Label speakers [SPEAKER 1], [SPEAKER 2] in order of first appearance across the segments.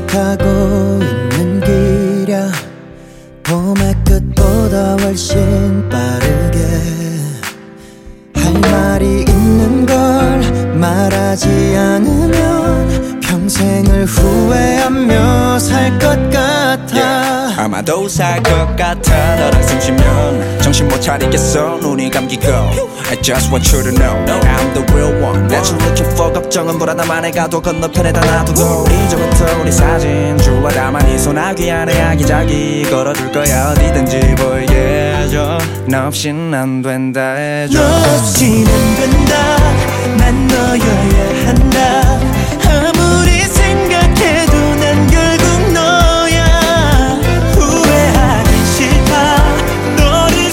[SPEAKER 1] 가고 있는 길이야. 봄의 끝보다 훨씬 빠르게 할 말이 있는 걸 말하지 않으면 평생을 후회하며 살 것 같아.
[SPEAKER 2] 아마도 살 것 같아. 너랑 숨 쉬면 정신 못 차리겠어. 눈이 감기고 I just want you to know I'm the real one that you're looking for. 걱정은 불안함만에 가도 건너편에다 놔두고 이제부터 우리 사진 주워 담아 네 소나기 안에 아기자기 걸어둘 거야. 어디든지 보이게 해줘. 너 없인 안 된다 해줘.
[SPEAKER 1] 너 없인 안 된다. 난 너여야 한다. 아무리 생각해도 난 결국 너야. 후회하기 싫다. 너를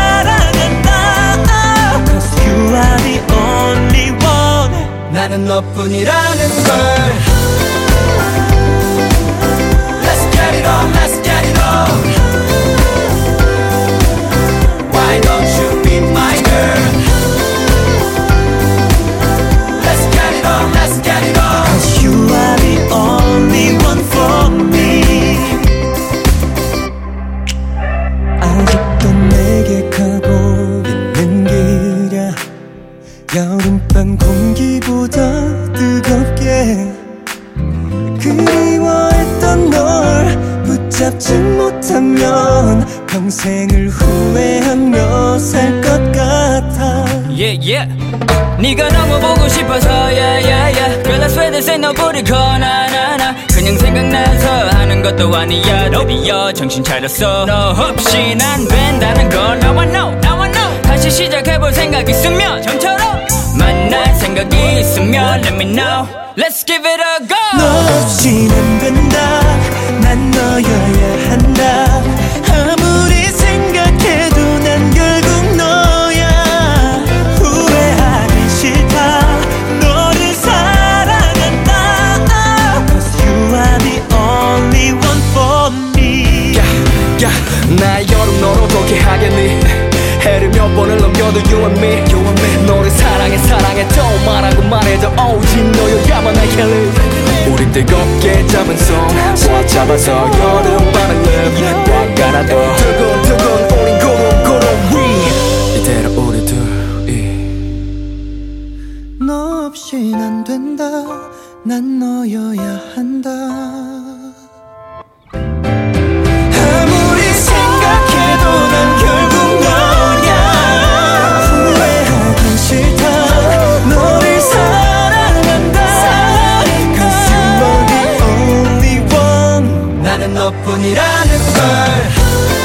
[SPEAKER 1] 사랑한다. Cause you are the only one. 나는 너뿐이라는 걸. Let's get it on, let's get it on. Why don't you be my girl? Let's get it on, let's get it on. Cause you are the only one for me. 아직도 내게 가고 있는 길이야. 여름밤 공기보다 뜨겁게 그리워했던 널 붙잡지 못하면 평생을 후회하며 살 것 같아.
[SPEAKER 3] Yeah, yeah. 네가 너무 보고 싶어서 yeah, yeah, yeah. Girl, I swear this ain't no booty call, nah, nah, nah. 그냥 생각나서 하는 것도 아니야. 드디어 정신 차렸어. 너 없인 안 된다는 걸 now I know, now I know. 다시 시작해볼 생각 있으면 좀처럼 만날 생각이 있으면 let me know. Let's give it a go.
[SPEAKER 1] 너 없인 안 된다. 난 너여야 한다. 아무리 생각해도 난 결국 너야. 후회하기 싫다. 너를 사랑한다. Cause you are the only one for me.
[SPEAKER 2] 나의 여름 너로 어떻게 하겠니. 해를 몇 번을 넘겨도 you and me, you and me. 너를 사랑해 사랑해 또 말하고 말해도 오직 너여야만 I can live. 우리 뜨겁게 잡은 손 꽉 잡아서 여름바람을 꽉 안아도 두근두근 우린 구름 위. 이대로 우리 둘이.
[SPEAKER 1] 너 없인 안 된다. 난 너여야 한다. 아무리 생각해도 난 결국 너야. 후회하기 싫다. 너를 사랑한다. Cause you are the only one. 나는 너뿐이라는 걸.